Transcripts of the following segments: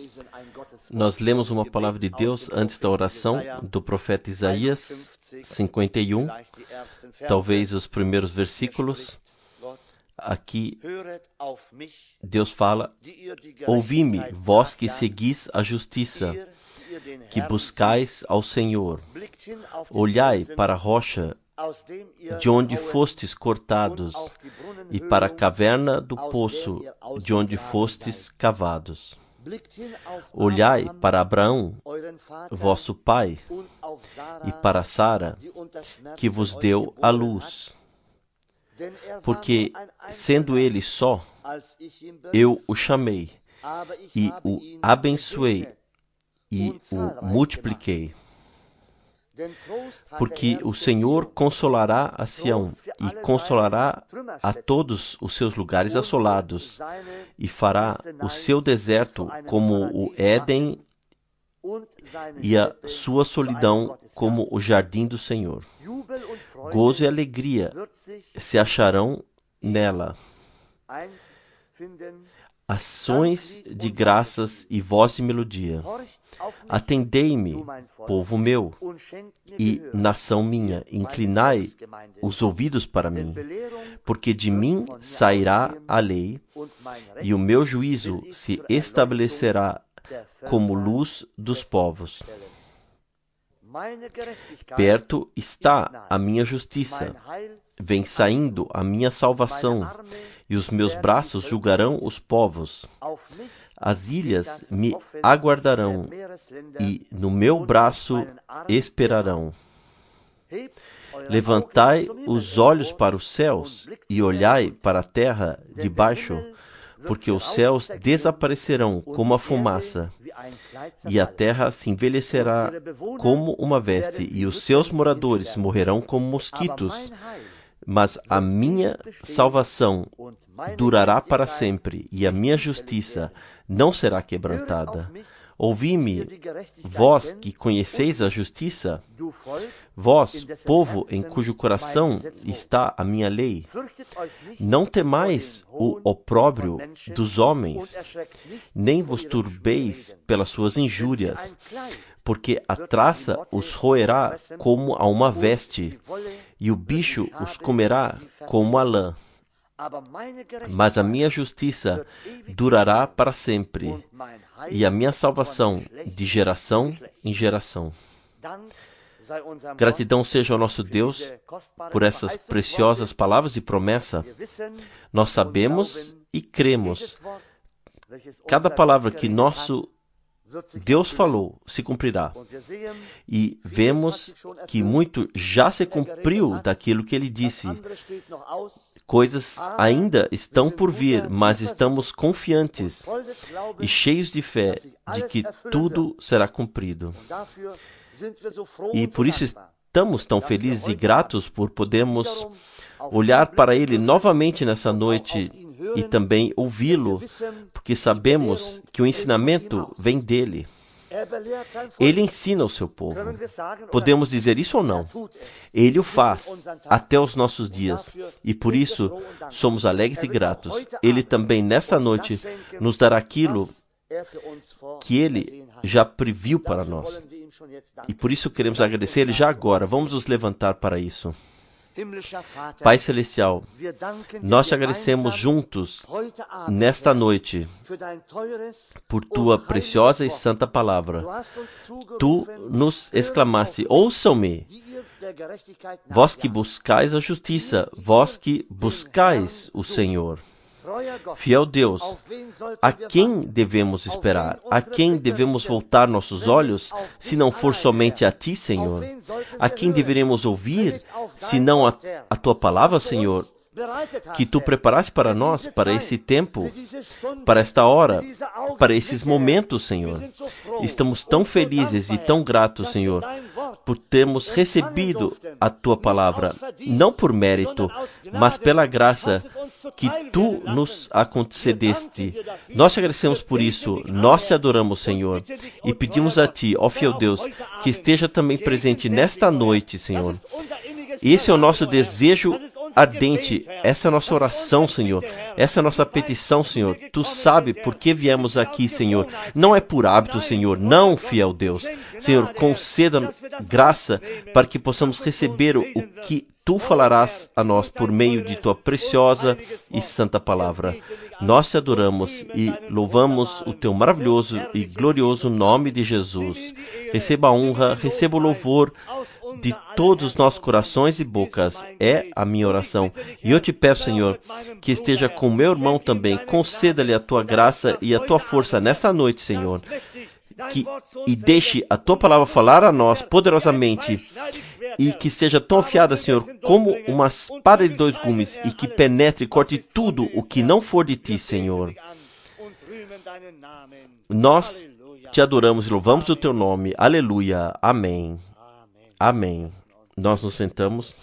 Nós lemos uma palavra de Deus antes da oração do profeta Isaías 51, talvez os primeiros versículos. Aqui Deus fala: ouvi-me, vós que seguis a justiça, que buscais ao Senhor. Olhai para a rocha de onde fostes cortados, e para a caverna do poço de onde fostes cavados. Olhai para Abraão, vosso pai, e para Sara, que vos deu a luz. Porque, sendo ele só, eu o chamei, e o abençoei, e o multipliquei. Porque o Senhor consolará a Sião, e consolará a todos os seus lugares assolados, e fará o seu deserto como o Éden, e a sua solidão como o jardim do Senhor. Gozo e alegria se acharão nela. Ações de graças e voz de melodia. Atendei-me, povo meu, e nação minha, inclinai os ouvidos para mim, porque de mim sairá a lei, e o meu juízo se estabelecerá como luz dos povos. Perto está a minha justiça, vem saindo a minha salvação, e os meus braços julgarão os povos. As ilhas me aguardarão, e no meu braço esperarão. Levantai os olhos para os céus, e olhai para a terra de baixo, porque os céus desaparecerão como a fumaça, e a terra se envelhecerá como uma veste, e os seus moradores morrerão como mosquitos. Mas a minha salvação durará para sempre, e a minha justiça não será quebrantada. Ouvi-me, vós que conheceis a justiça, vós, povo em cujo coração está a minha lei. Não temais o opróbrio dos homens, nem vos turbeis pelas suas injúrias, porque a traça os roerá como a uma veste, e o bicho os comerá como a lã. Mas a minha justiça durará para sempre, e a minha salvação de geração em geração. Gratidão seja ao nosso Deus por essas preciosas palavras de promessa. Nós sabemos e cremos. Cada palavra que nosso Deus falou se cumprirá. E vemos que muito já se cumpriu daquilo que ele disse. Coisas ainda estão por vir, mas estamos confiantes e cheios de fé de que tudo será cumprido. E por isso estamos tão felizes e gratos por podermos olhar para ele novamente nessa noite e também ouvi-lo, porque sabemos que o ensinamento vem dele. Ele ensina o seu povo. Podemos dizer isso ou não? Ele o faz até os nossos dias, e por isso somos alegres e gratos. Ele também nessa noite nos dará aquilo que ele já previu para nós. E por isso queremos agradecer ele já agora. Vamos nos levantar para isso. Pai Celestial, nós te agradecemos juntos nesta noite por tua preciosa e santa palavra. Tu nos exclamaste: ouçam-me, vós que buscais a justiça, vós que buscais o Senhor. Fiel Deus, a quem devemos esperar? A quem devemos voltar nossos olhos, se não for somente a Ti, Senhor? A quem deveremos ouvir, se não a Tua palavra, Senhor, que Tu preparaste para nós, para esse tempo, para esta hora, para esses momentos, Senhor? Estamos tão felizes e tão gratos, Senhor, por termos recebido a Tua palavra, não por mérito, mas pela graça que Tu nos concedeste. Nós te agradecemos por isso, nós te adoramos, Senhor, e pedimos a Ti, ó fiel Deus, que esteja também presente nesta noite, Senhor. Esse é o nosso desejo ardente. Essa é a nossa oração, Senhor. Essa é a nossa petição, Senhor. Tu sabe por que viemos aqui, Senhor. Não é por hábito, Senhor. Não, fiel Deus. Senhor, conceda graça para que possamos receber o que Tu falarás a nós por meio de Tua preciosa e santa palavra. Nós te adoramos e louvamos o Teu maravilhoso e glorioso nome de Jesus. Receba a honra, receba o louvor de todos os nossos corações e bocas. É a minha oração. E eu te peço, Senhor, que esteja com meu irmão também. Conceda-lhe a Tua graça e a Tua força nessa noite, Senhor. E deixe a Tua palavra falar a nós poderosamente e que seja tão afiada, Senhor, como uma espada de 2 gumes e que penetre e corte tudo o que não for de Ti, Senhor. Nós te adoramos e louvamos o Teu nome. Aleluia. Amém. Amém. Nós nos sentamos.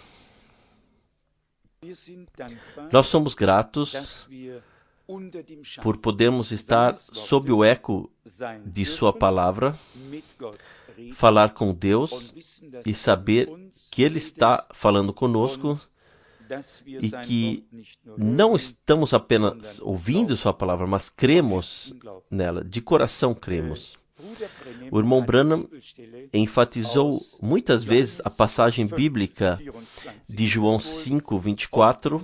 Nós somos gratos por podermos estar sob o eco de Sua palavra, falar com Deus e saber que Ele está falando conosco e que não estamos apenas ouvindo Sua palavra, mas cremos nela, de coração cremos. O irmão Branham enfatizou muitas vezes a passagem bíblica de João 5, 24.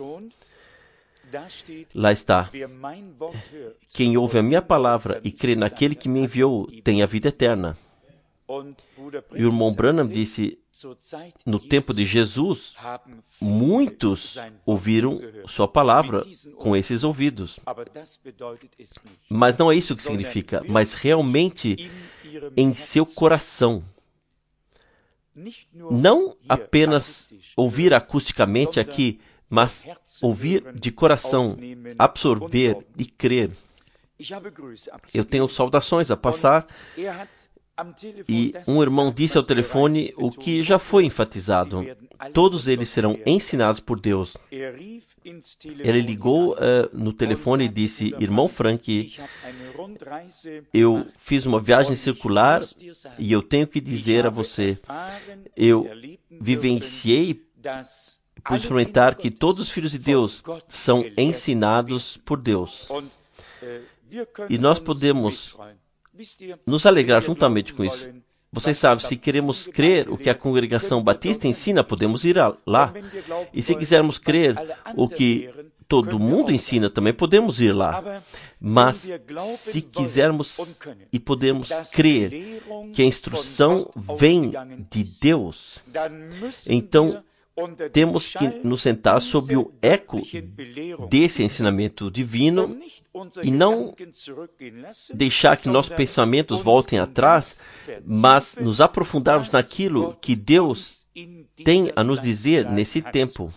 Lá está: quem ouve a minha palavra e crê naquele que me enviou tem a vida eterna. E o irmão Branham disse, no tempo de Jesus, muitos ouviram Sua palavra com esses ouvidos. Mas não é isso que significa, mas realmente em seu coração. Não apenas ouvir acusticamente aqui, mas ouvir de coração, absorver e crer. Eu tenho saudações a passar e um irmão disse ao telefone o que já foi enfatizado. Todos eles serão ensinados por Deus. Ele ligou no telefone e disse: irmão Frank, eu fiz uma viagem circular e eu tenho que dizer a você, eu vivenciei, pude experimentar que todos os filhos de Deus são ensinados por Deus. E nós podemos nos alegrar juntamente com isso. Vocês sabem, se queremos crer o que a congregação batista ensina, podemos ir lá. E se quisermos crer o que todo mundo ensina, também podemos ir lá. Mas se quisermos e podemos crer que a instrução vem de Deus, então temos que nos sentar sob o eco desse ensinamento divino e não deixar que nossos pensamentos voltem atrás, mas nos aprofundarmos naquilo que Deus tem a nos dizer nesse tempo.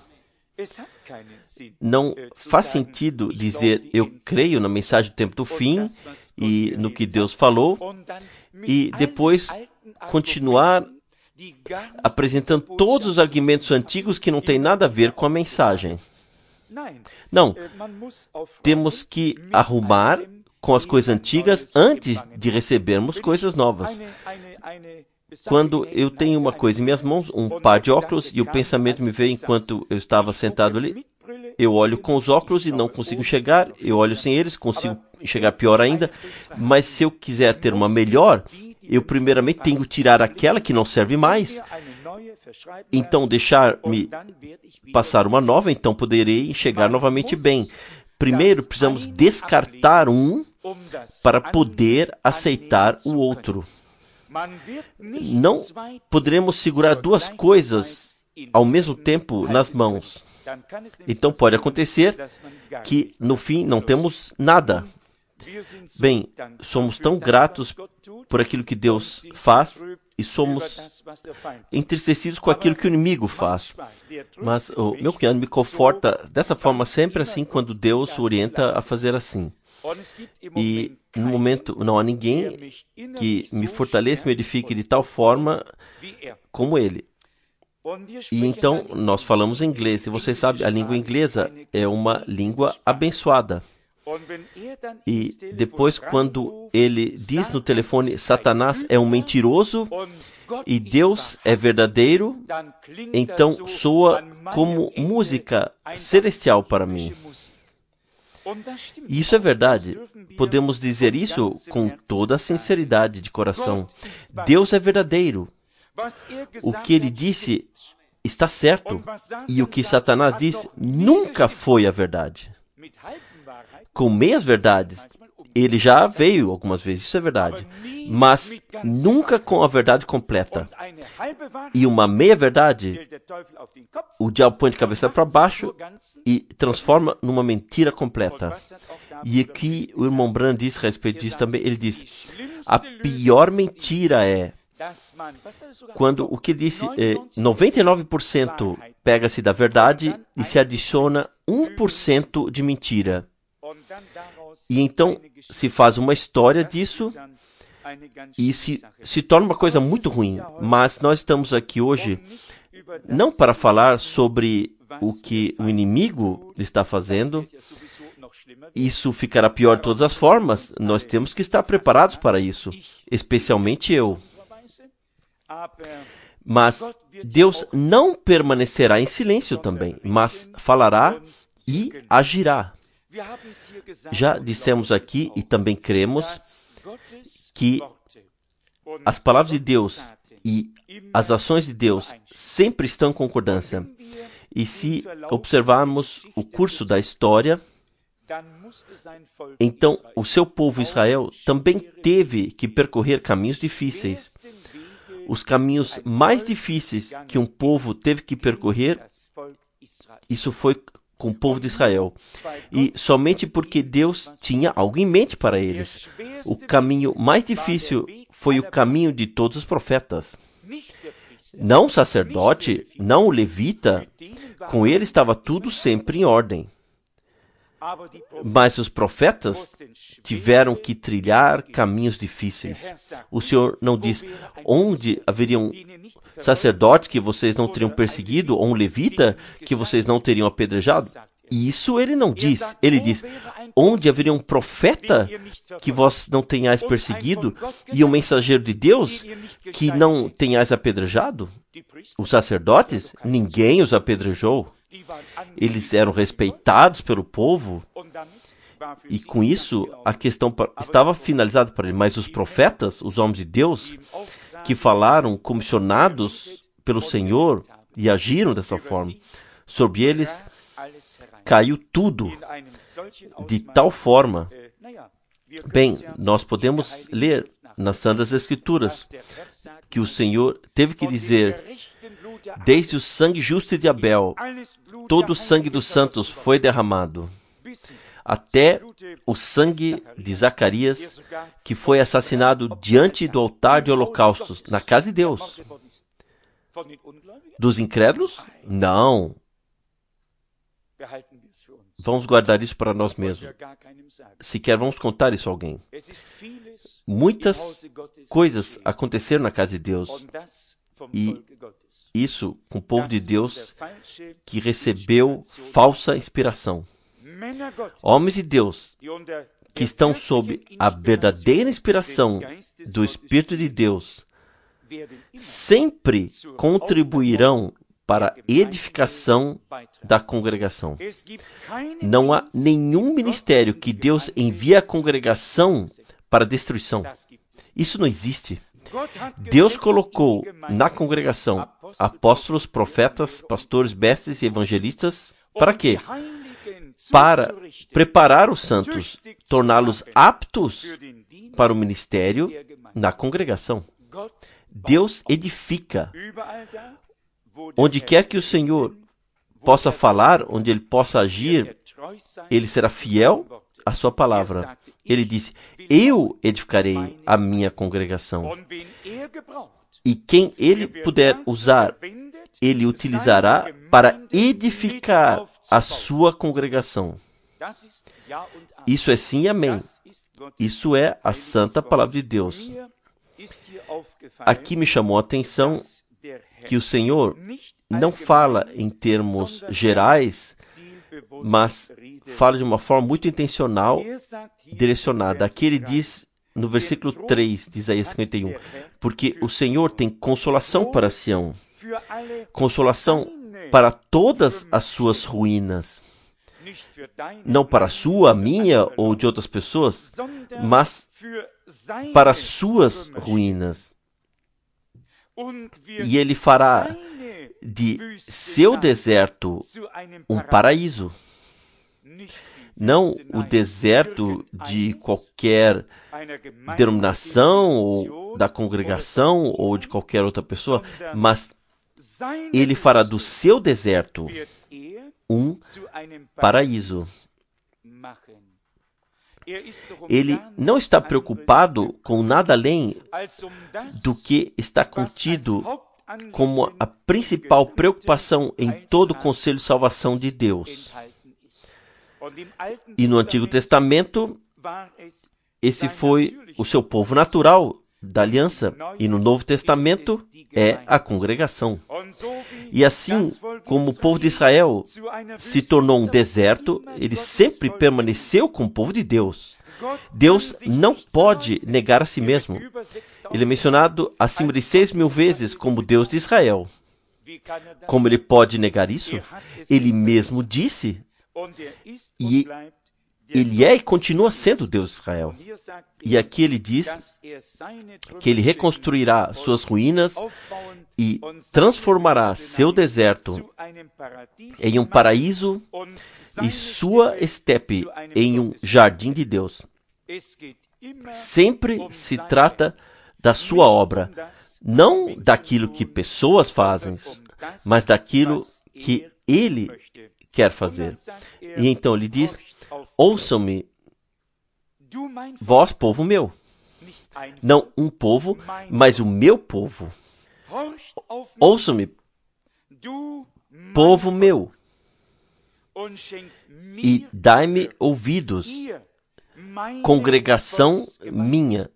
Não faz sentido dizer, eu creio na mensagem do tempo do fim e no que Deus falou, e depois continuar apresentando todos os argumentos antigos que não têm nada a ver com a mensagem. Não, temos que arrumar com as coisas antigas antes de recebermos coisas novas. Quando eu tenho uma coisa em minhas mãos, um par de óculos, e o pensamento me veio enquanto eu estava sentado ali, eu olho com os óculos e não consigo enxergar, eu olho sem eles, consigo enxergar pior ainda, mas se eu quiser ter uma melhor, eu primeiramente tenho que tirar aquela que não serve mais, então deixar-me passar uma nova, então poderei enxergar novamente bem. Primeiro precisamos descartar um para poder aceitar o outro. Não poderemos segurar 2 coisas ao mesmo tempo nas mãos. Então pode acontecer que no fim não temos nada. Bem, somos tão gratos por aquilo que Deus faz e somos entristecidos com aquilo que o inimigo faz. Mas o meu cunhado me conforta dessa forma sempre assim quando Deus o orienta a fazer assim. E no momento não há ninguém que me fortaleça, me edifique de tal forma como ele. E então nós falamos inglês, e você sabe, a língua inglesa é uma língua abençoada. E depois, quando ele diz no telefone, Satanás é um mentiroso, e Deus é verdadeiro, então soa como música celestial para mim. E isso é verdade. Podemos dizer isso com toda a sinceridade de coração. Deus é verdadeiro. O que ele disse está certo. E o que Satanás disse nunca foi a verdade. Com meias verdades, ele já veio algumas vezes, isso é verdade. Mas nunca com a verdade completa. E uma meia verdade, o diabo põe de cabeça para baixo e transforma numa mentira completa. E aqui o irmão Branham diz a respeito disso também. Ele diz, a pior mentira é quando o que disse 99% pega-se da verdade e se adiciona 1% de mentira. E então se faz uma história disso e se torna uma coisa muito ruim. Mas nós estamos aqui hoje não para falar sobre o que o inimigo está fazendo. Isso ficará pior de todas as formas. Nós temos que estar preparados para isso, especialmente eu. Mas Deus não permanecerá em silêncio também, mas falará e agirá. Já dissemos aqui e também cremos que as palavras de Deus e as ações de Deus sempre estão em concordância. E se observarmos o curso da história, então o seu povo Israel também teve que percorrer caminhos difíceis. Os caminhos mais difíceis que um povo teve que percorrer, isso foi com o povo de Israel. E somente porque Deus tinha algo em mente para eles. O caminho mais difícil foi o caminho de todos os profetas. Não o sacerdote, não o levita, com ele estava tudo sempre em ordem. Mas os profetas tiveram que trilhar caminhos difíceis. O Senhor não diz onde haveria um sacerdote que vocês não teriam perseguido, ou um levita que vocês não teriam apedrejado. Isso ele não diz. Ele diz, onde haveria um profeta que vós não tenhais perseguido e um mensageiro de Deus que não tenhais apedrejado? Os sacerdotes, ninguém os apedrejou. Eles eram respeitados pelo povo e com isso a questão estava finalizada para ele. Mas os profetas, os homens de Deus, que falaram comissionados pelo Senhor e agiram dessa forma, sobre eles caiu tudo de tal forma. Bem, nós podemos ler nas Santas Escrituras que o Senhor teve que dizer, desde o sangue justo de Abel, todo o sangue dos santos foi derramado, até o sangue de Zacarias, que foi assassinado diante do altar de holocaustos, na casa de Deus. Dos incrédulos? Não. Vamos guardar isso para nós mesmos. Sequer vamos contar isso a alguém. Muitas coisas aconteceram na casa de Deus. E isso com o povo de Deus que recebeu falsa inspiração. Homens de Deus que estão sob a verdadeira inspiração do Espírito de Deus sempre contribuirão para a edificação da congregação. Não há nenhum ministério que Deus envie à congregação para destruição. Isso não existe. Deus colocou na congregação apóstolos, profetas, pastores, mestres e evangelistas. Para quê? Para preparar os santos, torná-los aptos para o ministério na congregação. Deus edifica. Onde quer que o Senhor possa falar, onde Ele possa agir, Ele será fiel à sua palavra. Ele disse, eu edificarei a minha congregação. E quem Ele puder usar, Ele utilizará para edificar a sua congregação. Isso é sim e amém. Isso é a santa palavra de Deus. Aqui me chamou a atenção que o Senhor não fala em termos gerais, mas fala de uma forma muito intencional, direcionada. Aqui ele diz no versículo 3 de Isaías 51, porque o Senhor tem consolação para Sião, consolação para todas as suas ruínas, não para a sua, a minha ou de outras pessoas, mas para as suas ruínas. E Ele fará de seu deserto um paraíso. Não o deserto de qualquer denominação, ou da congregação, ou de qualquer outra pessoa, mas Ele fará do seu deserto um paraíso. Ele não está preocupado com nada além do que está contido como a principal preocupação em todo o conselho de salvação de Deus. E no Antigo Testamento, esse foi o seu povo natural da aliança, e no Novo Testamento é a congregação. E assim como o povo de Israel se tornou um deserto, ele sempre permaneceu como povo de Deus. Deus não pode negar a si mesmo. Ele é mencionado acima de 6.000 vezes como Deus de Israel. Como ele pode negar isso? Ele mesmo disse, e ele é e continua sendo Deus de Israel. E aqui ele diz que ele reconstruirá suas ruínas e transformará seu deserto em um paraíso e sua estepe em um jardim de Deus. Sempre se trata da sua obra, não daquilo que pessoas fazem, mas daquilo que ele quer fazer. E então ele diz: ouçam-me, vós, povo meu. Não um povo, mas o meu povo. Ouçam-me, povo meu, e dai-me ouvidos, congregação minha.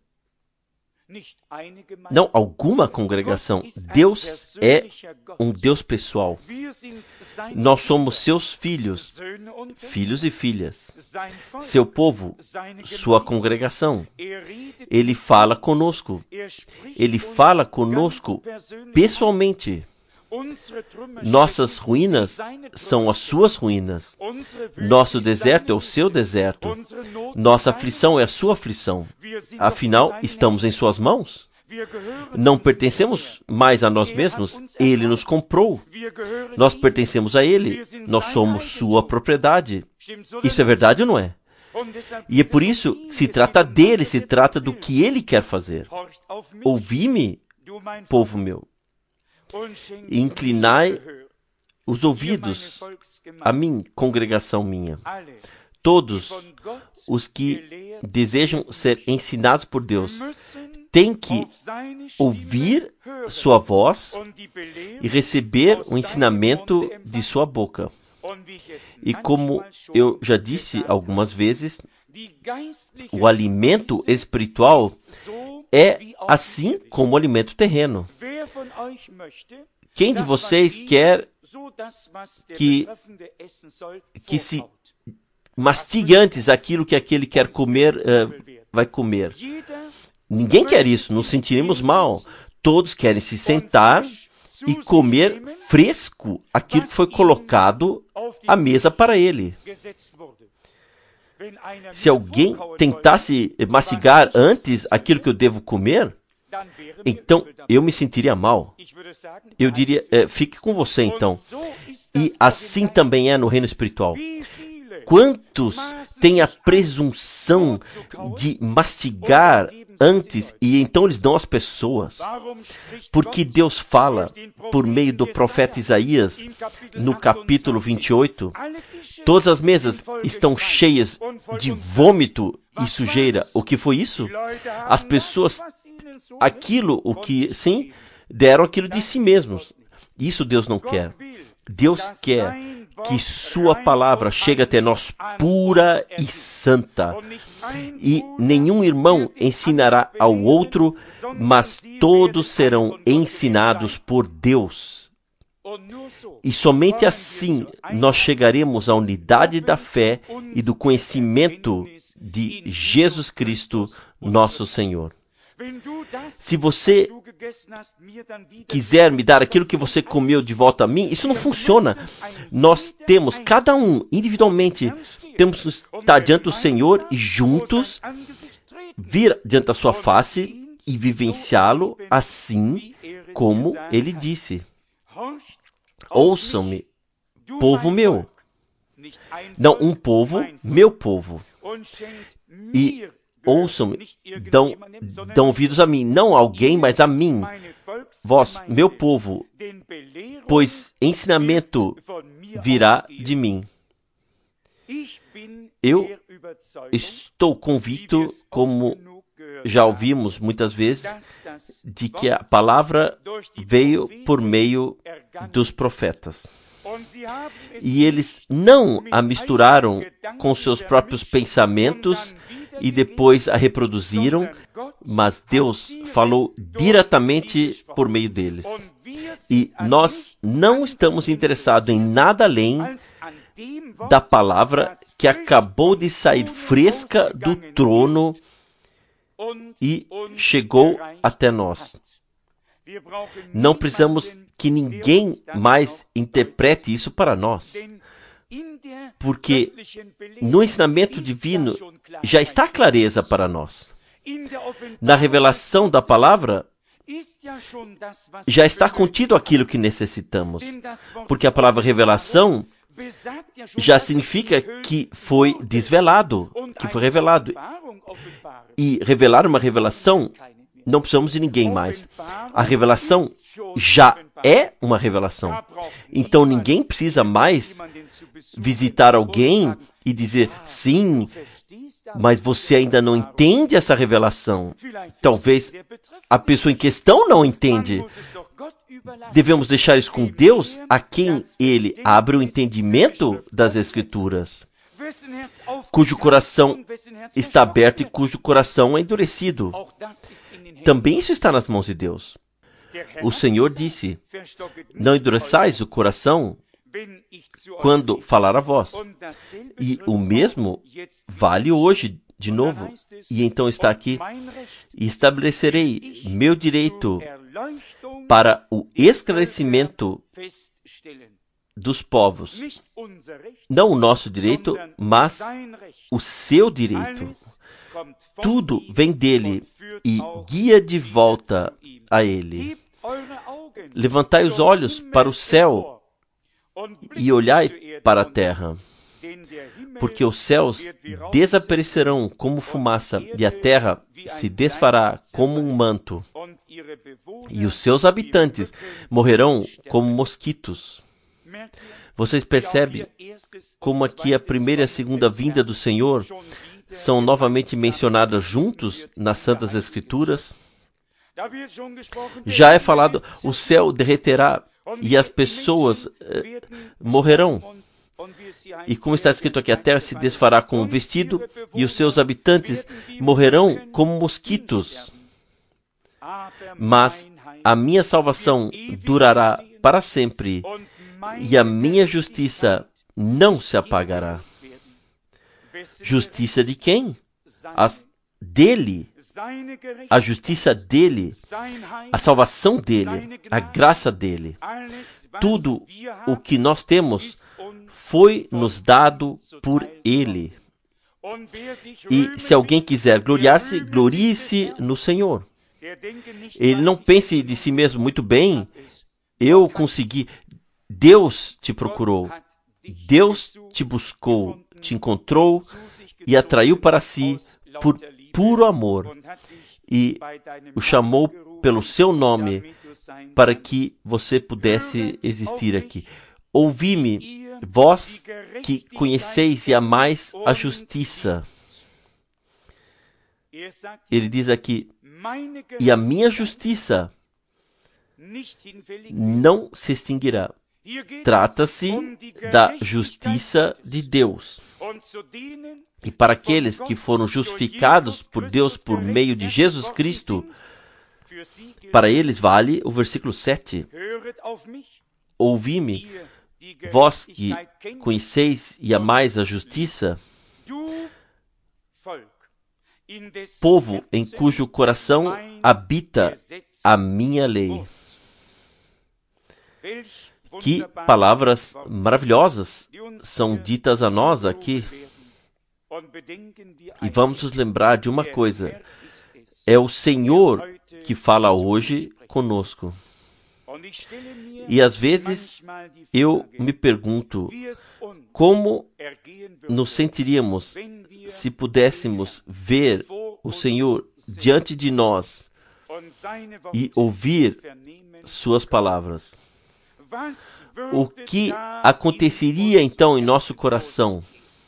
Não alguma congregação. Deus é um Deus pessoal. Nós somos seus filhos, filhos e filhas. Seu povo, sua congregação. Ele fala conosco. Ele fala conosco pessoalmente. Nossas ruínas são as suas ruínas. Nosso deserto é o seu deserto. Nossa aflição é a sua aflição. Afinal, estamos em suas mãos. Não pertencemos mais a nós mesmos. Ele nos comprou. Nós pertencemos a Ele. Nós somos sua propriedade. Isso é verdade ou não é? E é por isso que se trata dele, se trata do que Ele quer fazer. Ouvi-me, povo meu. E inclinai os ouvidos a mim, congregação minha. Todos os que desejam ser ensinados por Deus têm que ouvir sua voz e receber o ensinamento de sua boca. E como eu já disse algumas vezes, o alimento espiritual é assim como o alimento terreno. Quem de vocês quer que se mastigue antes aquilo que aquele quer comer, vai comer? Ninguém quer isso, nos sentiremos mal. Todos querem se sentar e comer fresco aquilo que foi colocado à mesa para ele. Se alguém tentasse mastigar antes aquilo que eu devo comer, então eu me sentiria mal. Eu diria, fique com você então. E assim também é no reino espiritual. Quantos têm a presunção de mastigar antes e então eles dão às pessoas? Porque Deus fala por meio do profeta Isaías no capítulo 28, todas as mesas estão cheias de vômito e sujeira. O que foi isso? As pessoas, deram aquilo de si mesmos. Isso Deus não quer. Deus quer que sua palavra chegue até nós pura e santa. E nenhum irmão ensinará ao outro, mas todos serão ensinados por Deus. E somente assim nós chegaremos à unidade da fé e do conhecimento de Jesus Cristo, nosso Senhor. Se você quiser me dar aquilo que você comeu de volta a mim, isso não funciona. Nós temos, cada um individualmente, temos que estar diante do Senhor e juntos vir diante da sua face e vivenciá-lo assim como ele disse. Ouçam-me, povo meu. Não um povo, meu povo. E ouçam-me, dão ouvidos a mim, não a alguém, mas a mim, vós, meu povo, pois ensinamento virá de mim. Eu estou convicto, como já ouvimos muitas vezes, de que a palavra veio por meio dos profetas. E eles não a misturaram com seus próprios pensamentos e depois a reproduziram, mas Deus falou diretamente por meio deles. E nós não estamos interessados em nada além da palavra que acabou de sair fresca do trono e chegou até nós. Não precisamos que ninguém mais interprete isso para nós, porque no ensinamento divino já está a clareza para nós. Na revelação da palavra já está contido aquilo que necessitamos, porque a palavra revelação já significa que foi desvelado, que foi revelado. E revelar uma revelação, não precisamos de ninguém mais. A revelação já é uma revelação. Então ninguém precisa mais visitar alguém e dizer, sim, mas você ainda não entende essa revelação. Talvez a pessoa em questão não entende. Devemos deixar isso com Deus, a quem Ele abre o entendimento das Escrituras, cujo coração está aberto e cujo coração é endurecido. Também isso está nas mãos de Deus. O Senhor disse, não endureçais o coração quando falar a vós. E o mesmo vale hoje, de novo. E então está aqui, e estabelecerei meu direito para o esclarecimento dos povos. Não o nosso direito, mas o seu direito. Tudo vem dele e guia de volta a ele. Levantai os olhos para o céu e olhai para a terra, porque os céus desaparecerão como fumaça e a terra se desfará como um manto, e os seus habitantes morrerão como mosquitos. Vocês percebem como aqui a primeira e a segunda vinda do Senhor são novamente mencionadas juntos nas Santas Escrituras? Já é falado, o céu derreterá e as pessoas morrerão. E como está escrito aqui, a terra se desfará como um vestido e os seus habitantes morrerão como mosquitos. Mas a minha salvação durará para sempre e a minha justiça não se apagará. Justiça de quem? Dele. A justiça dele, a salvação dele, a graça dele. Tudo o que nós temos foi nos dado por ele. E se alguém quiser gloriar-se, glorie-se no Senhor. Ele não pense de si mesmo, muito bem, eu consegui. Deus te procurou, Deus te buscou, te encontrou e atraiu para si por puro amor e o chamou pelo seu nome para que você pudesse existir aqui. Ouvi-me, vós que conheceis e amais a justiça. Ele diz aqui, e a minha justiça não se extinguirá. Trata-se da justiça de Deus. E para aqueles que foram justificados por Deus por meio de Jesus Cristo, para eles vale o versículo 7. Ouvi-me, vós que conheceis e amais a justiça, povo em cujo coração habita a minha lei. Que palavras maravilhosas são ditas a nós aqui. E vamos nos lembrar de uma coisa: é o Senhor que fala hoje conosco. E às vezes eu me pergunto como nos sentiríamos se pudéssemos ver o Senhor diante de nós e ouvir suas palavras. O que aconteceria então em nosso coração?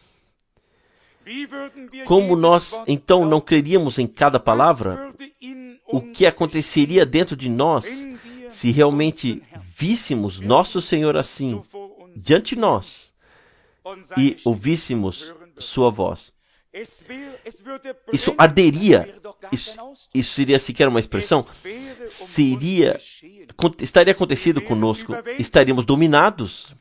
Como nós então não creríamos em cada palavra? O que aconteceria dentro de nós se realmente víssemos nosso Senhor assim, diante de nós, e ouvíssemos sua voz? Isso arderia. Isso seria sequer uma expressão? Estaria acontecido conosco. Estaríamos dominados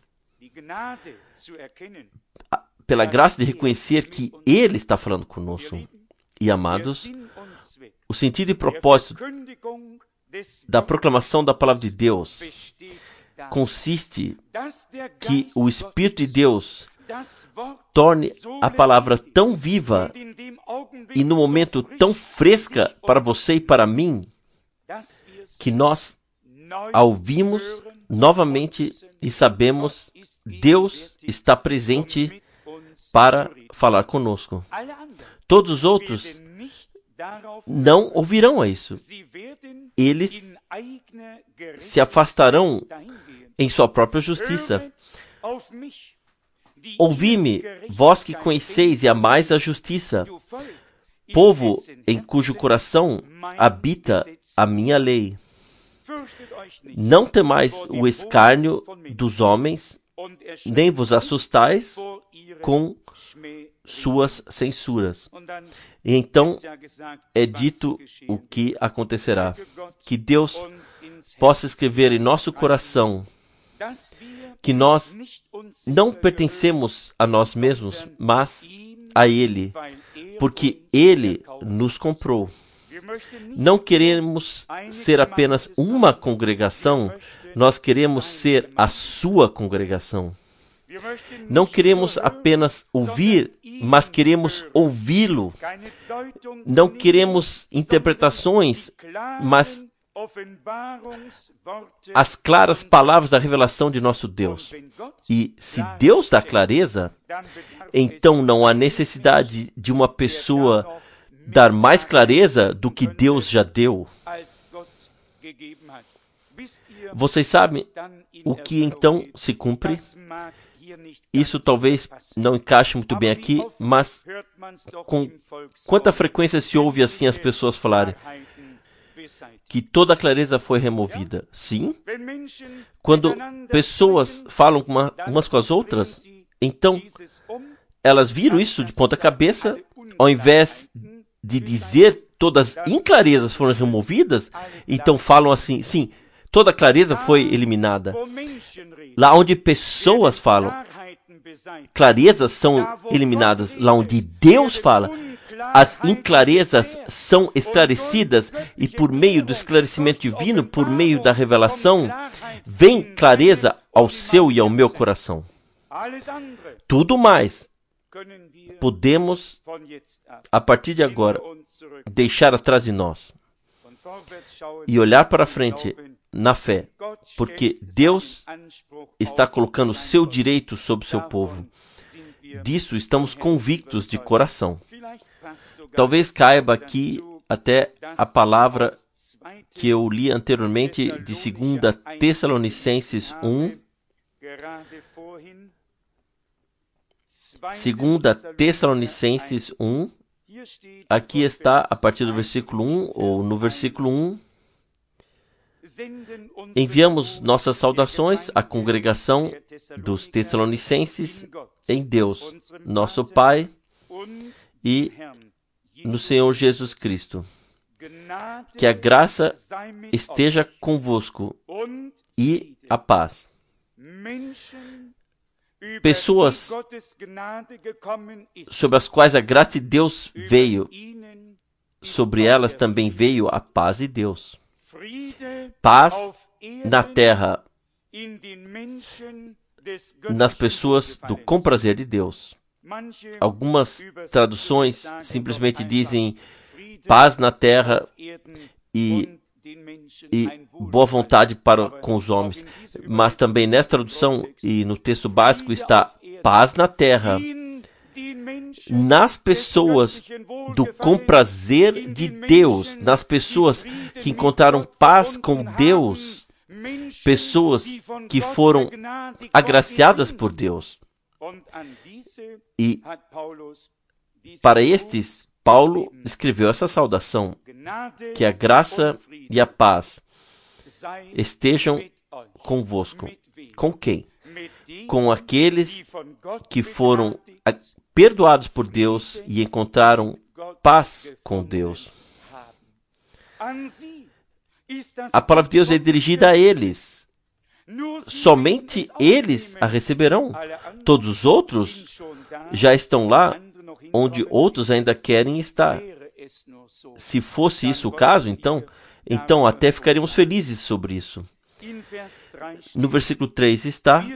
pela graça de reconhecer que Ele está falando conosco. E, amados, o sentido e propósito da proclamação da palavra de Deus consiste que o Espírito de Deus torne a palavra tão viva e no momento tão fresca para você e para mim, que nós a ouvimos novamente e sabemos Deus está presente para falar conosco. Todos os outros não ouvirão a isso. Eles se afastarão em sua própria justiça. Ouvi-me, vós que conheceis e amais a justiça, povo em cujo coração habita a minha lei. Não temais o escárnio dos homens, nem vos assustais com suas censuras. E então é dito o que acontecerá. Que Deus possa escrever em nosso coração que nós não pertencemos a nós mesmos, mas a Ele, porque Ele nos comprou. Não queremos ser apenas uma congregação, nós queremos ser a sua congregação. Não queremos apenas ouvir, mas queremos ouvi-lo. Não queremos interpretações, mas as claras palavras da revelação de nosso Deus. E se Deus dá clareza, então não há necessidade de uma pessoa dar mais clareza do que Deus já deu. Vocês sabem o que então se cumpre? Isso talvez não encaixe muito bem aqui, mas com quanta frequência se ouve assim as pessoas falarem que toda a clareza foi removida? Sim. Quando pessoas falam umas com as outras, então elas viram isso de ponta cabeça, ao invés de dizer todas as inclarezas foram removidas, então falam assim, sim, toda a clareza foi eliminada. Lá onde pessoas falam, clarezas são eliminadas. Lá onde Deus fala, as inclarezas são esclarecidas, e por meio do esclarecimento divino, por meio da revelação, vem clareza ao seu e ao meu coração. Tudo mais podemos, a partir de agora, deixar atrás de nós e olhar para frente na fé, porque Deus está colocando seu direito sobre o seu povo. Disso estamos convictos de coração. Talvez caiba aqui até a palavra que eu li anteriormente de 2 Tessalonicenses 1. 2 Tessalonicenses 1. Aqui está a partir do versículo 1, ou no versículo 1. Enviamos nossas saudações à congregação dos Tessalonicenses em Deus, nosso Pai, e no Senhor Jesus Cristo. Que a graça esteja convosco e a paz. pessoas sobre as quais a graça de Deus veio, sobre elas também veio a paz de Deus. Paz na terra, nas pessoas do comprazer de Deus. Algumas traduções simplesmente dizem paz na terra e boa vontade para com os homens. Mas também nessa tradução e no texto básico está paz na terra, nas pessoas do comprazer de Deus, nas pessoas que encontraram paz com Deus, pessoas que foram agraciadas por Deus. E para estes, Paulo escreveu essa saudação: que a graça e a paz estejam convosco. Com quem? Com aqueles que foram perdoados por Deus e encontraram paz com Deus. A palavra de Deus é dirigida a eles. Somente eles a receberão. Todos os outros já estão lá onde outros ainda querem estar. Se fosse isso o caso, então até ficaríamos felizes sobre isso. No versículo 3 está: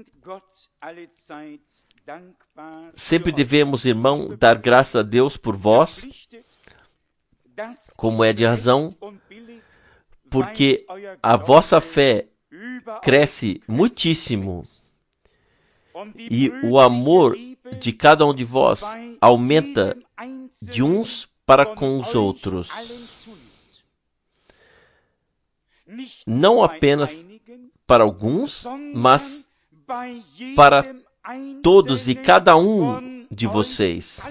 sempre devemos, irmão, dar graças a Deus por vós, como é de razão, porque a vossa fé cresce muitíssimo e o amor de cada um de vós aumenta de uns para com os outros. Não apenas para alguns, mas para todos e cada um de vocês.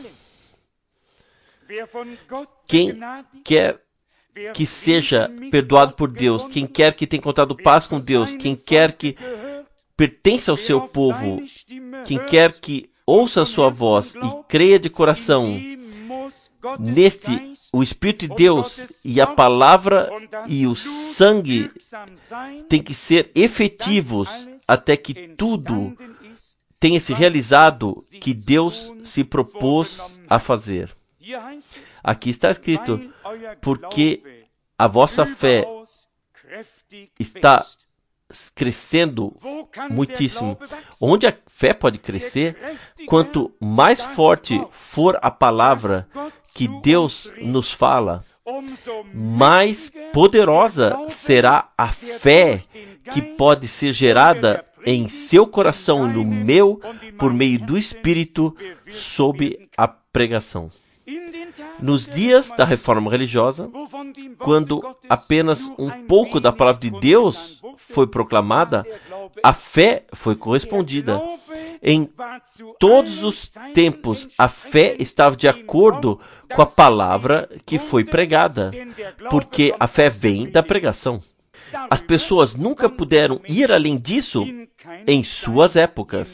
Quem quer que seja perdoado por Deus, quem quer que tenha encontrado paz com Deus, quem quer que pertença ao seu povo, quem quer que ouça a sua voz e creia de coração neste, o Espírito de Deus e a palavra e o sangue têm que ser efetivos até que tudo tenha se realizado que Deus se propôs a fazer. Aqui está escrito: porque a vossa fé está crescendo muitíssimo. Onde a fé pode crescer? Quanto mais forte for a palavra que Deus nos fala, mais poderosa será a fé que pode ser gerada em seu coração e no meu, por meio do Espírito, sob a pregação. Nos dias da reforma religiosa, quando apenas um pouco da palavra de Deus foi proclamada, a fé foi correspondida. Em todos os tempos, a fé estava de acordo com a palavra que foi pregada, porque a fé vem da pregação. As pessoas nunca puderam ir além disso em suas épocas.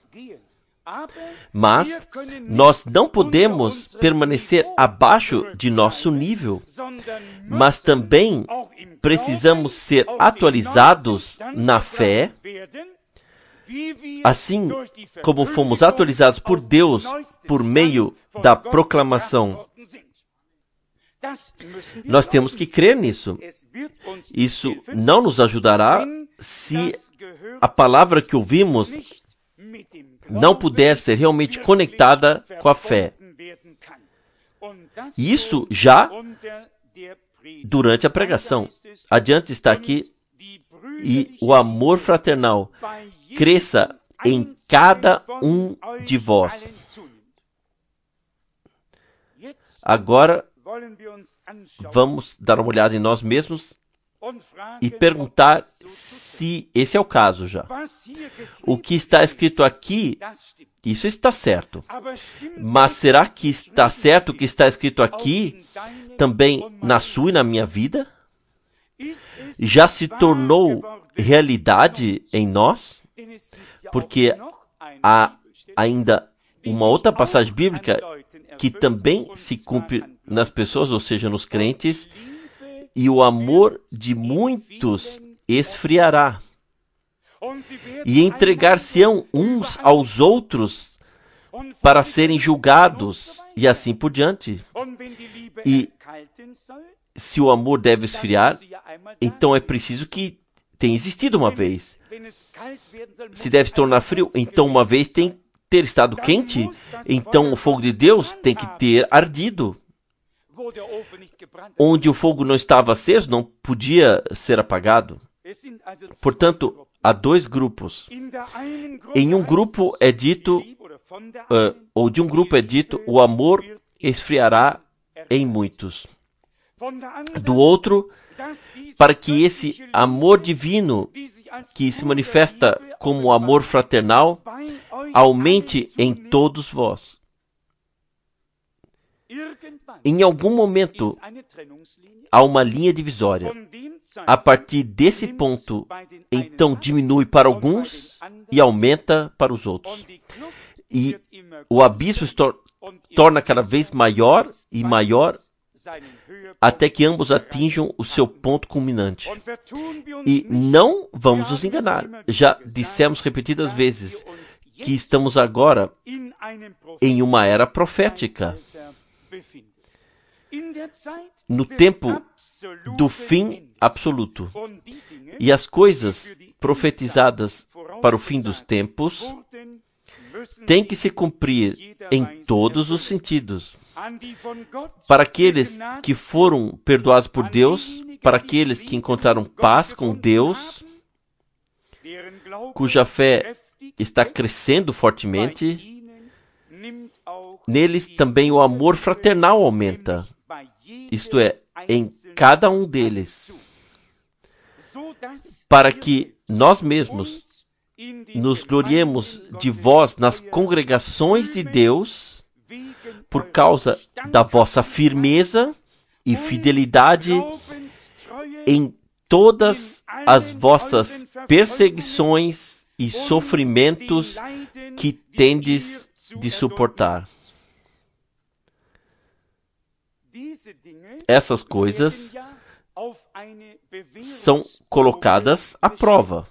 Mas nós não podemos permanecer abaixo de nosso nível, mas também precisamos ser atualizados na fé, assim como fomos atualizados por Deus por meio da proclamação. Nós temos que crer nisso. Isso não nos ajudará se a palavra que ouvimos não puder ser realmente conectada com a fé. Isso já durante a pregação. Adiante está aqui: e o amor fraternal cresça em cada um de vós. Agora, vamos dar uma olhada em nós mesmos e perguntar se esse é o caso já. O que está escrito aqui, isso está certo. Mas será que está certo o que está escrito aqui também na sua e na minha vida? Já se tornou realidade em nós? Porque há ainda uma outra passagem bíblica que também se cumpre nas pessoas, ou seja, nos crentes: e o amor de muitos esfriará. e entregar-se-ão uns aos outros para serem julgados, e assim por diante. E se o amor deve esfriar, então é preciso que tenha existido uma vez. Se deve se tornar frio, então uma vez tem que ter estado quente, então o fogo de Deus tem que ter ardido. Onde o fogo não estava aceso, não podia ser apagado. Portanto, há dois grupos. Em um grupo é dito, ou de um grupo é dito, o amor esfriará em muitos. Do outro, para que esse amor divino, que se manifesta como amor fraternal, aumente em todos vós. Em algum momento, há uma linha divisória. A partir desse ponto, então diminui para alguns e aumenta para os outros. E o abismo se torna cada vez maior e maior, até que ambos atinjam o seu ponto culminante. E não vamos nos enganar. Já dissemos repetidas vezes que estamos agora em uma era profética. No tempo do fim absoluto. E as coisas profetizadas para o fim dos tempos têm que se cumprir em todos os sentidos. Para aqueles que foram perdoados por Deus, para aqueles que encontraram paz com Deus, cuja fé está crescendo fortemente, neles também o amor fraternal aumenta. Isto é, em cada um deles, para que nós mesmos nos gloriemos de vós nas congregações de Deus, por causa da vossa firmeza e fidelidade em todas as vossas perseguições e sofrimentos que tendes de suportar. Essas coisas são colocadas à prova.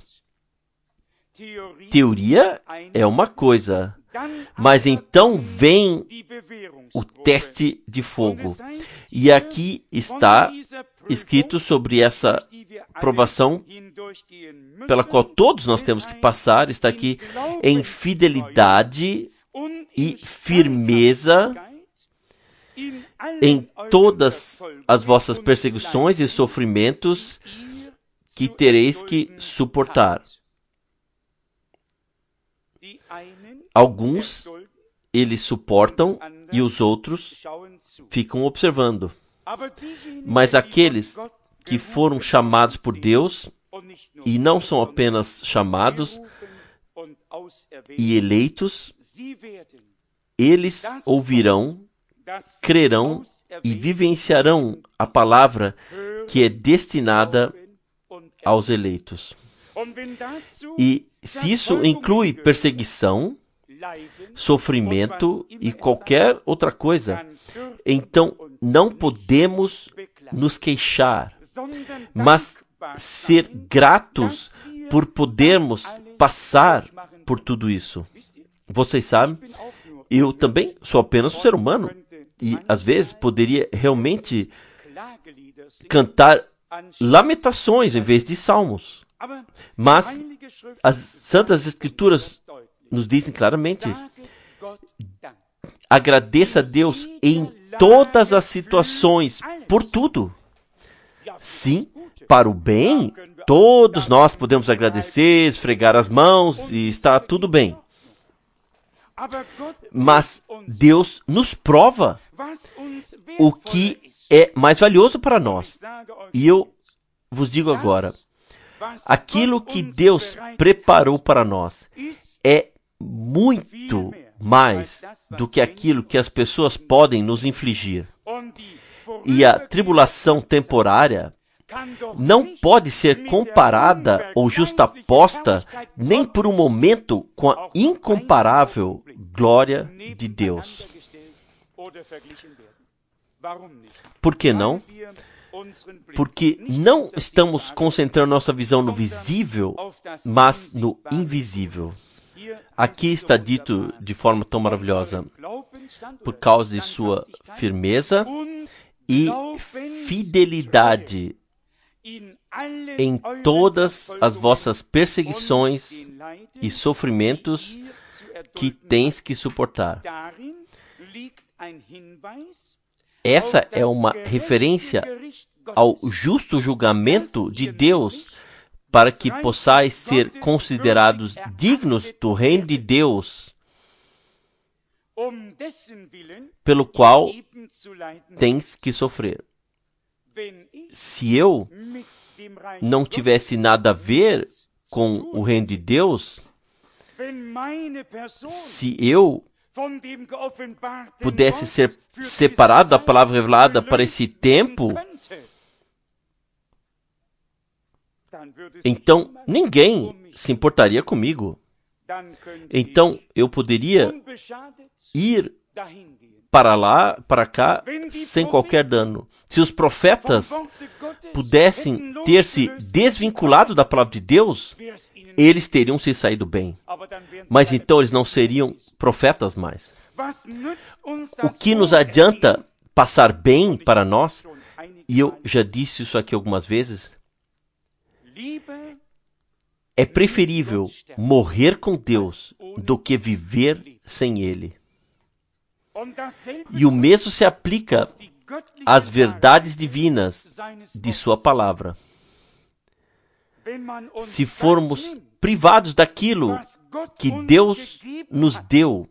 Teoria é uma coisa, mas então vem o teste de fogo. E aqui está escrito sobre essa provação pela qual todos nós temos que passar, está aqui em fidelidade e firmeza em todas as vossas perseguições e sofrimentos que tereis que suportar. Alguns eles suportam e os outros ficam observando. Mas aqueles que foram chamados por Deus, e não são apenas chamados e eleitos, eles ouvirão, crerão e vivenciarão a palavra que é destinada aos eleitos. E se isso inclui perseguição, sofrimento e qualquer outra coisa, então não podemos nos queixar, mas ser gratos por podermos passar por tudo isso. Vocês sabem, eu também sou apenas um ser humano e às vezes poderia realmente cantar lamentações em vez de salmos. Mas as Santas Escrituras nos dizem claramente: agradeça a Deus em todas as situações, por tudo. Sim, para o bem, todos nós podemos agradecer, esfregar as mãos e está tudo bem. Mas Deus nos prova o que é mais valioso para nós. E eu vos digo agora, aquilo que Deus preparou para nós é muito mais do que aquilo que as pessoas podem nos infligir. E a tribulação temporária não pode ser comparada ou justaposta nem por um momento com a incomparável glória de Deus. Por que não? porque não estamos concentrando nossa visão no visível, mas no invisível. Aqui está dito de forma tão maravilhosa, por causa de sua firmeza e fidelidade em todas as vossas perseguições e sofrimentos que tens que suportar. Essa é uma referência ao justo julgamento de Deus, para que possais ser considerados dignos do reino de Deus, pelo qual tens que sofrer. Se eu não tivesse nada a ver com o reino de Deus, se eu pudesse ser separado da palavra revelada para esse tempo, então ninguém se importaria comigo. Então eu poderia ir para lá, para cá, sem qualquer dano. Se os profetas pudessem ter se desvinculado da palavra de Deus, eles teriam se saído bem. Mas então eles não seriam profetas mais. O que nos adianta passar bem para nós? E eu já disse isso aqui algumas vezes. É preferível morrer com Deus do que viver sem Ele. E o mesmo se aplica às verdades divinas de sua palavra. Se formos privados daquilo que Deus nos deu,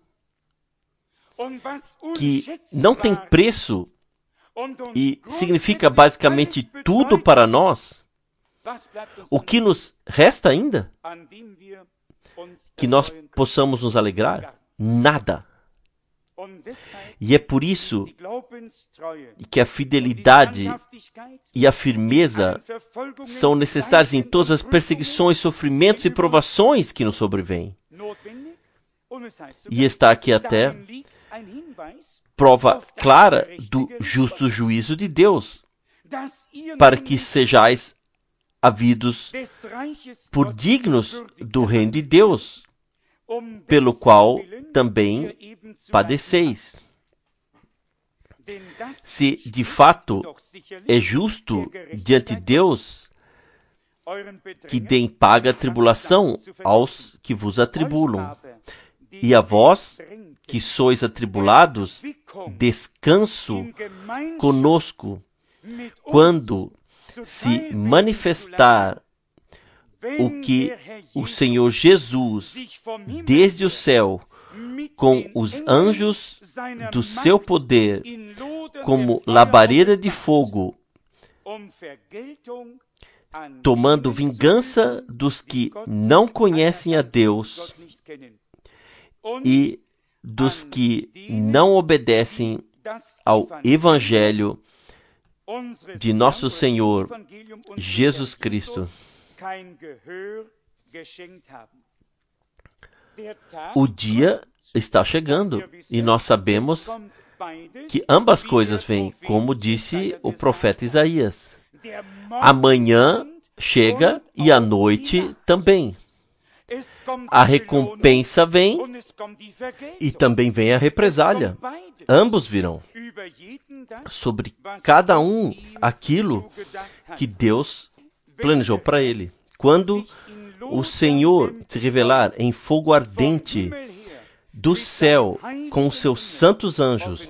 que não tem preço e significa basicamente tudo para nós, o que nos resta ainda? Que nós possamos nos alegrar? Nada. E é por isso que a fidelidade e a firmeza são necessárias em todas as perseguições, sofrimentos e provações que nos sobrevêm. E está aqui até prova clara do justo juízo de Deus, para que sejais havidos por dignos do reino de Deus, pelo qual também padeceis. Se de fato é justo diante de Deus que deem paga a tribulação aos que vos atribulam, e a vós que sois atribulados, descanso conosco, quando se manifestar o que o Senhor Jesus, desde o céu, com os anjos do seu poder, como labareda de fogo, tomando vingança dos que não conhecem a Deus e dos que não obedecem ao Evangelho de nosso Senhor Jesus Cristo. O dia está chegando e nós sabemos que ambas coisas vêm, como disse o profeta Isaías. Amanhã chega e a noite também. A recompensa vem e também vem a represália. Ambos virão. Sobre cada um aquilo que Deus planejou para ele. Quando o Senhor se revelar em fogo ardente do céu com os seus santos anjos,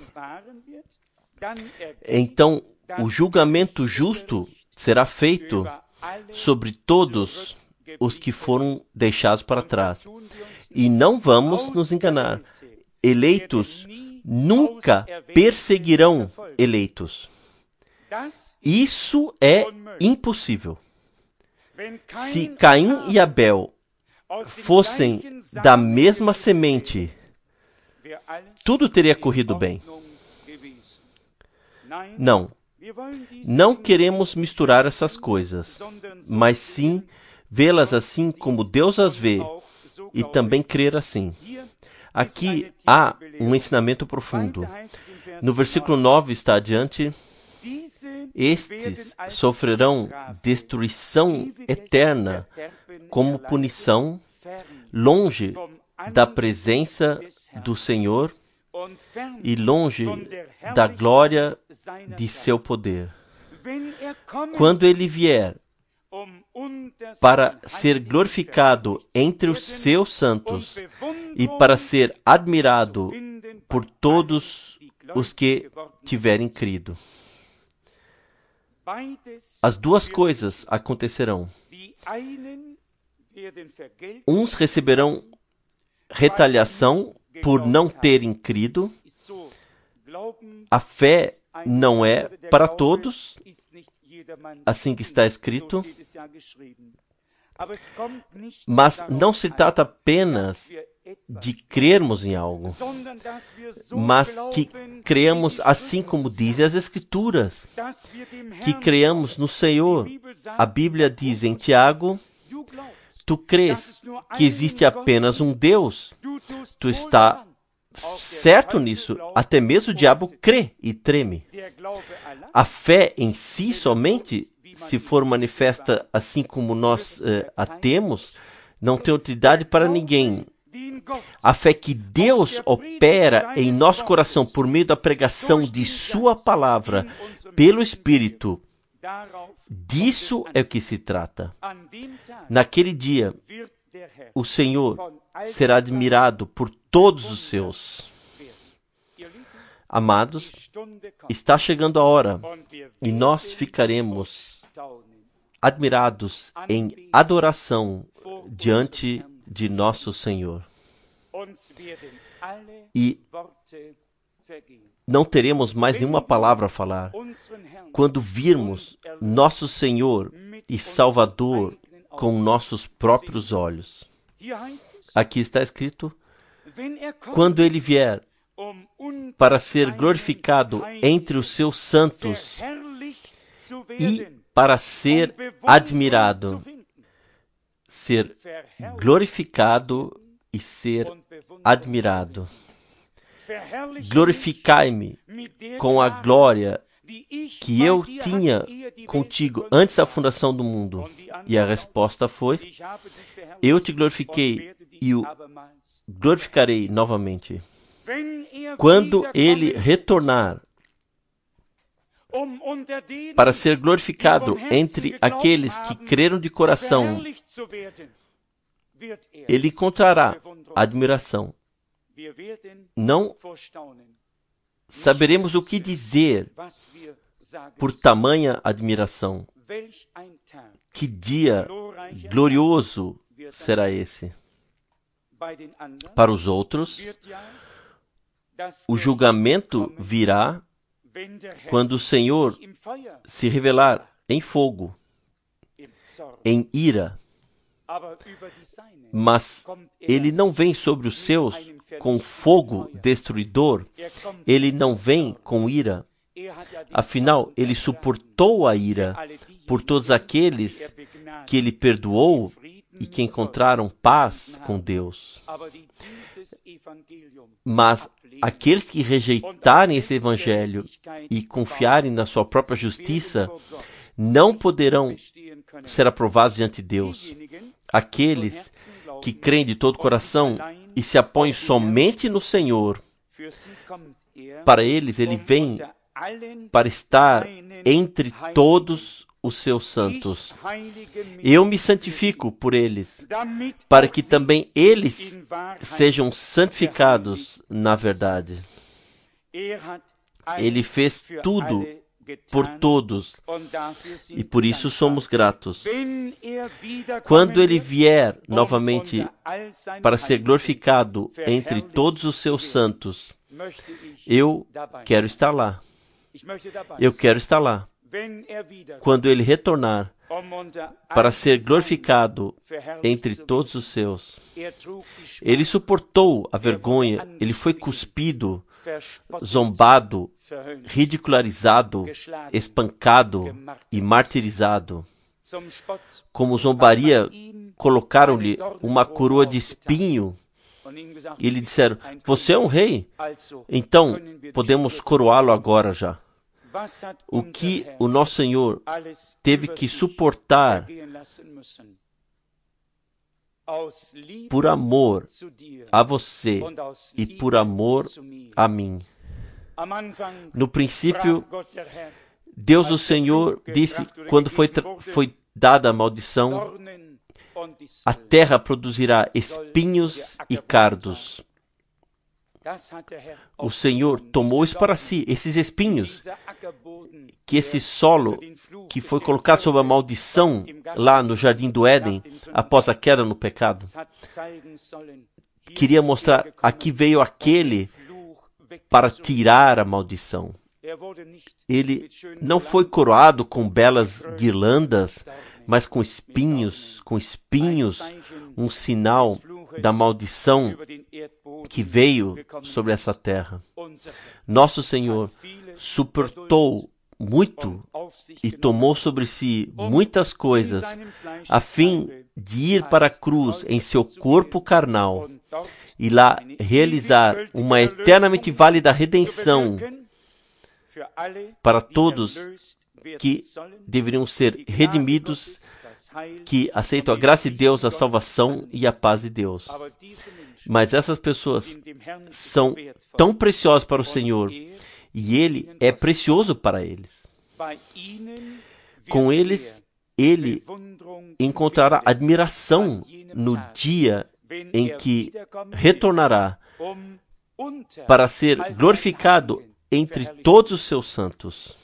então o julgamento justo será feito sobre todos os que foram deixados para trás. E não vamos nos enganar. Eleitos nunca perseguirão eleitos. Isso é impossível. Se Caim e Abel fossem da mesma semente, tudo teria corrido bem. Não queremos misturar essas coisas, mas sim vê-las assim como Deus as vê e também crer assim. Aqui há um ensinamento profundo. No versículo 9 está adiante: Estes sofrerão destruição eterna como punição, longe da presença do Senhor e longe da glória de seu poder. Quando ele vier para ser glorificado entre os seus santos e para ser admirado por todos os que tiverem crido. As duas coisas acontecerão. Uns receberão retaliação por não terem crido. A fé não é para todos, assim que está escrito. Mas não se trata apenas de crermos em algo, mas que creamos assim como dizem as Escrituras, que creamos no Senhor. A Bíblia diz em Tiago: tu crês que existe apenas um Deus, tu está certo nisso, até mesmo o diabo crê e treme. A fé em si somente, se for manifesta assim como nós a temos, não tem utilidade para ninguém. A fé que Deus opera em nosso coração por meio da pregação de sua palavra pelo Espírito, disso é o que se trata. Naquele dia, o Senhor será admirado por todos os seus. Amados, está chegando a hora e nós ficaremos admirados em adoração diante de nosso Senhor. E não teremos mais nenhuma palavra a falar quando virmos nosso Senhor e Salvador com nossos próprios olhos. Aqui está escrito: quando ele vier para ser glorificado entre os seus santos e para ser admirado, ser glorificado e ser admirado. Glorificai-me com a glória que eu tinha contigo antes da fundação do mundo. E a resposta foi: eu te glorifiquei e o glorificarei novamente. Quando ele retornar para ser glorificado entre aqueles que creram de coração, ele encontrará admiração. Não saberemos o que dizer por tamanha admiração. Que dia glorioso será esse! Para os outros, o julgamento virá quando o Senhor se revelar em fogo, em ira. Mas ele não vem sobre os seus com fogo destruidor, ele não vem com ira. Afinal, ele suportou a ira por todos aqueles que ele perdoou e que encontraram paz com Deus. Mas aqueles que rejeitarem esse evangelho e confiarem na sua própria justiça não poderão ser aprovados diante de Deus. Aqueles que creem de todo o coração e se apoiam somente no Senhor, para eles ele vem para estar entre todos os seus santos. Eu me santifico por eles, para que também eles sejam santificados na verdade. Ele fez tudo por todos, e por isso somos gratos. Quando ele vier novamente para ser glorificado entre todos os seus santos, eu quero estar lá. Eu quero estar lá. Quando ele retornar para ser glorificado entre todos os seus. Ele suportou a vergonha, ele foi cuspido, zombado, ridicularizado, espancado e martirizado. Como zombaria, colocaram-lhe uma coroa de espinho e lhe disseram: você é um rei, então podemos coroá-lo agora já. o que o nosso Senhor teve que suportar por amor a você e por amor a mim. No princípio, Deus o Senhor disse, quando foi dada a maldição, a terra produzirá espinhos e cardos. O Senhor tomou isso para si, esses espinhos, que esse solo que foi colocado sob a maldição lá no Jardim do Éden, após a queda no pecado, queria mostrar, aqui veio aquele para tirar a maldição. Ele não foi coroado com belas guirlandas, mas com espinhos, um sinal da maldição que veio sobre essa terra. Nosso Senhor suportou muito e tomou sobre si muitas coisas, a fim de ir para a cruz em seu corpo carnal e lá realizar uma eternamente válida redenção para todos que deveriam ser redimidos, que aceitam a graça de Deus, a salvação e a paz de Deus. Mas essas pessoas são tão preciosas para o Senhor e Ele é precioso para eles. Com eles, Ele encontrará admiração no dia em que retornará para ser glorificado entre todos os seus santos.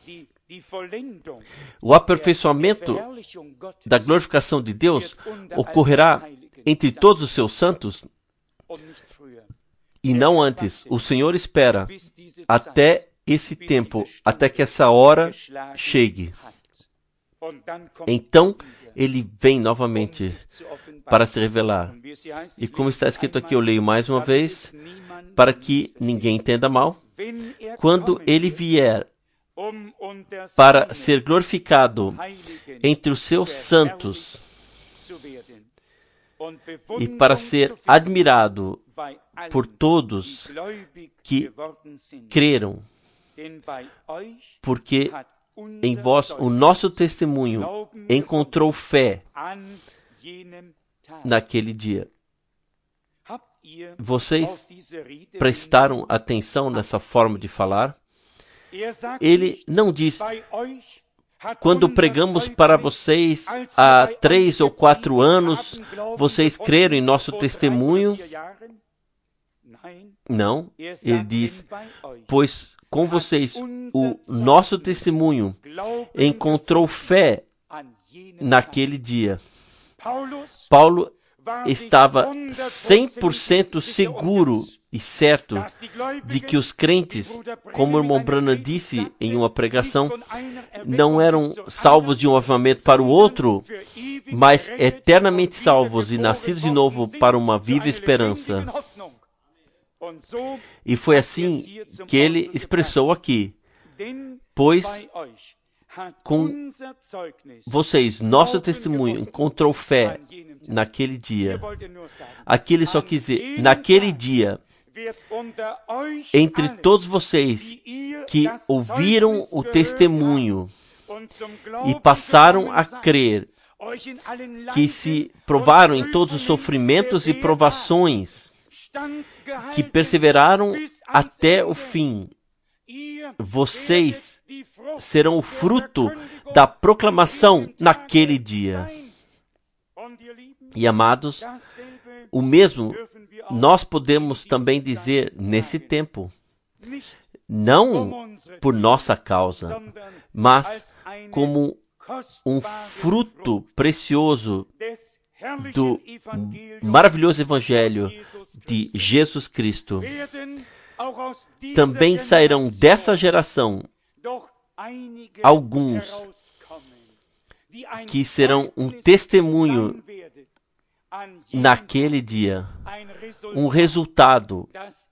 O aperfeiçoamento da glorificação de Deus ocorrerá entre todos os seus santos e não antes. O Senhor espera até esse tempo, até que essa hora chegue. Então, Ele vem novamente para se revelar. E como está escrito aqui, eu leio mais uma vez, para que ninguém entenda mal. Quando Ele vier para ser glorificado entre os seus santos e para ser admirado por todos que creram, porque em vós o nosso testemunho encontrou fé naquele dia. Vocês prestaram atenção nessa forma de falar? Ele não diz, quando pregamos para vocês há 3 ou 4 anos, vocês creram em nosso testemunho? Não, ele diz, pois com vocês o nosso testemunho encontrou fé naquele dia. Paulo estava 100% seguro e certo de que os crentes, como o irmão Branham disse em uma pregação, não eram salvos de um avivamento para o outro, mas eternamente salvos e nascidos de novo para uma viva esperança. E foi assim que ele expressou aqui, pois com vocês, nosso testemunho encontrou fé naquele dia. Aqui ele só quis dizer, naquele dia, entre todos vocês que ouviram o testemunho e passaram a crer, que se provaram em todos os sofrimentos e provações, que perseveraram até o fim, vocês serão o fruto da proclamação naquele dia. E amados, o mesmo nós podemos também dizer nesse tempo, não por nossa causa, mas como um fruto precioso do maravilhoso Evangelho de Jesus Cristo. Também sairão dessa geração alguns que serão um testemunho naquele dia, o resultado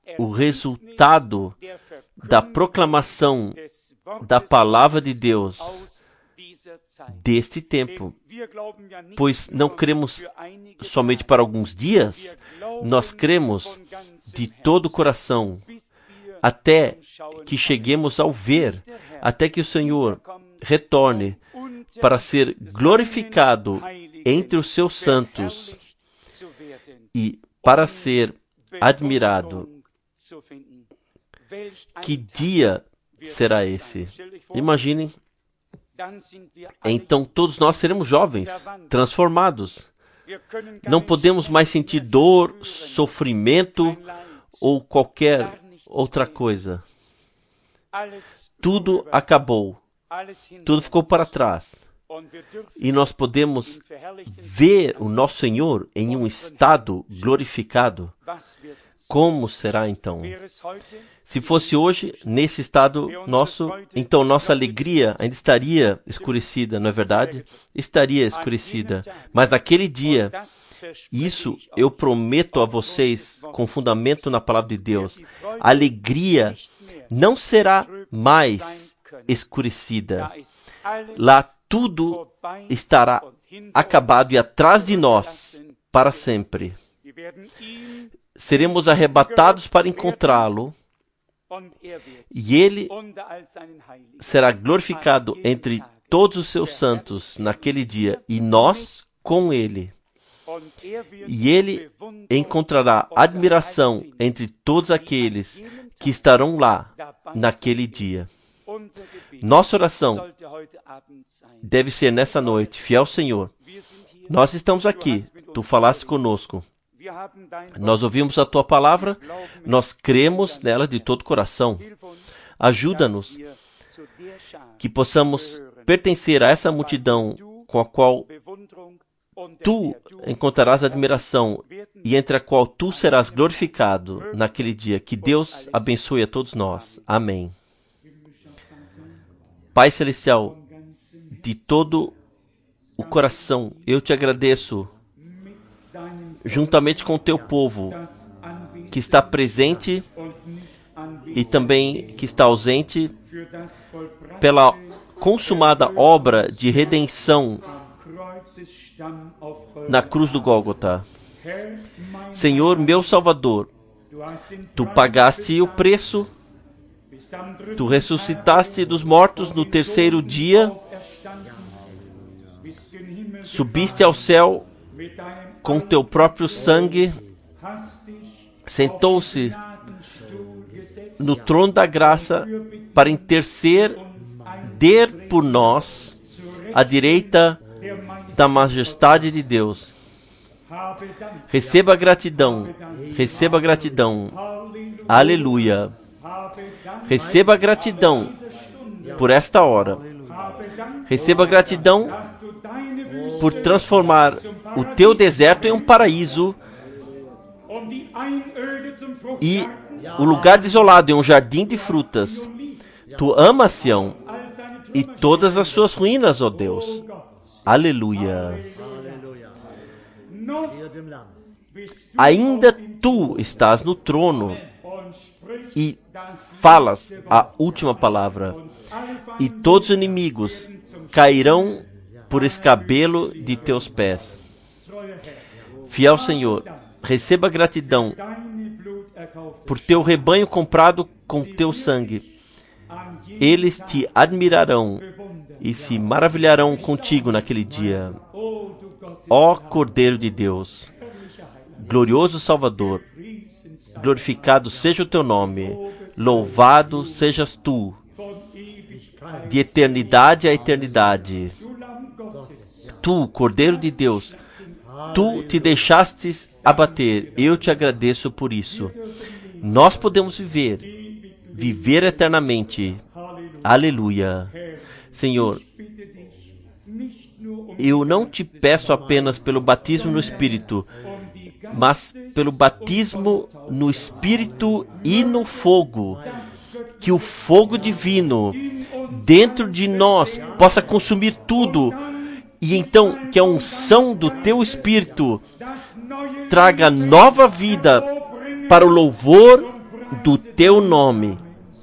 da proclamação da palavra de Deus deste tempo, pois não cremos somente para alguns dias, nós cremos de todo o coração até que cheguemos ao ver, até que o Senhor retorne para ser glorificado entre os seus santos e para ser admirado. Que dia será esse? Imaginem. Então todos nós seremos jovens, transformados. Não podemos mais sentir dor, sofrimento ou qualquer outra coisa. Tudo acabou. Tudo ficou para trás. E nós podemos ver o nosso Senhor em um estado glorificado. Como será então? Se fosse hoje, nesse estado nosso, então nossa alegria ainda estaria escurecida, não é verdade? Estaria escurecida. Mas naquele dia, isso eu prometo a vocês, com fundamento na palavra de Deus, a alegria não será mais escurecida. Lá tudo estará acabado e atrás de nós para sempre. Seremos arrebatados para encontrá-lo e ele será glorificado entre todos os seus santos naquele dia e nós com ele. E ele encontrará admiração entre todos aqueles que estarão lá naquele dia. Nossa oração deve ser nessa noite: fiel Senhor, nós estamos aqui, tu falaste conosco, nós ouvimos a tua palavra, nós cremos nela de todo o coração. Ajuda-nos que possamos pertencer a essa multidão com a qual tu encontrarás admiração e entre a qual tu serás glorificado naquele dia. Que Deus abençoe a todos nós. Amém. Pai Celestial, de todo o coração, eu te agradeço, juntamente com o teu povo, que está presente e também que está ausente, pela consumada obra de redenção na cruz do Gólgota. Senhor, meu Salvador, tu pagaste o preço, tu ressuscitaste dos mortos no terceiro dia, subiste ao céu com teu próprio sangue, sentou-se no trono da graça para interceder por nós à direita da majestade de Deus. Receba gratidão, receba gratidão. Aleluia. Receba gratidão por esta hora. Receba gratidão por transformar o teu deserto em um paraíso e o lugar desolado em um jardim de frutas. Tu amas Sião e todas as suas ruínas, ó Deus. Aleluia. Ainda tu estás no trono e falas a última palavra, e todos os inimigos cairão por escabelo de teus pés. Fiel Senhor, receba gratidão por teu rebanho comprado com teu sangue. Eles te admirarão e se maravilharão contigo naquele dia. Ó Cordeiro de Deus, glorioso Salvador, glorificado seja o teu nome, louvado sejas tu, de eternidade a eternidade. Tu, Cordeiro de Deus, tu te deixastes abater, eu te agradeço por isso. Nós podemos viver eternamente. Aleluia. Senhor, eu não te peço apenas pelo batismo no Espírito, mas pelo batismo no Espírito e no fogo. Que o fogo divino dentro de nós possa consumir tudo. E então que a unção do teu Espírito traga nova vida para o louvor do teu nome.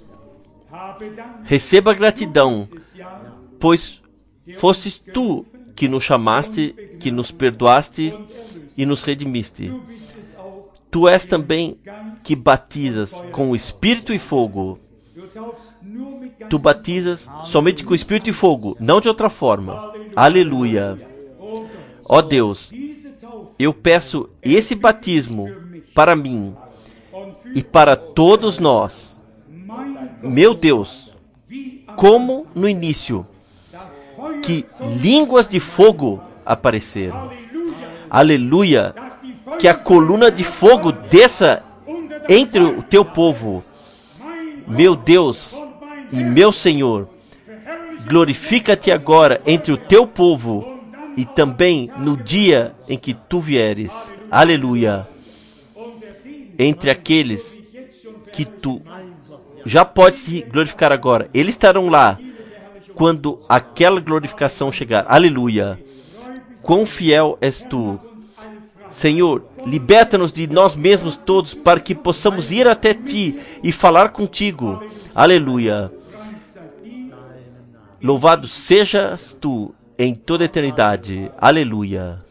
Receba gratidão, pois fostes tu que nos chamaste, que nos perdoaste e nos redimiste. Tu és também que batizas com o Espírito e fogo. Tu batizas somente com o Espírito e fogo, não de outra forma. Aleluia. Ó Deus, eu peço esse batismo para mim e para todos nós. Meu Deus, como no início, que línguas de fogo apareceram. Aleluia. Que a coluna de fogo desça entre o teu povo. Meu Deus e meu Senhor, glorifica-te agora entre o teu povo e também no dia em que tu vieres. Aleluia. Entre aqueles que tu já podes te glorificar agora, eles estarão lá quando aquela glorificação chegar. Aleluia. Quão fiel és tu. Senhor, liberta-nos de nós mesmos todos para que possamos ir até ti e falar contigo. Aleluia. Louvado sejas tu em toda a eternidade. Aleluia.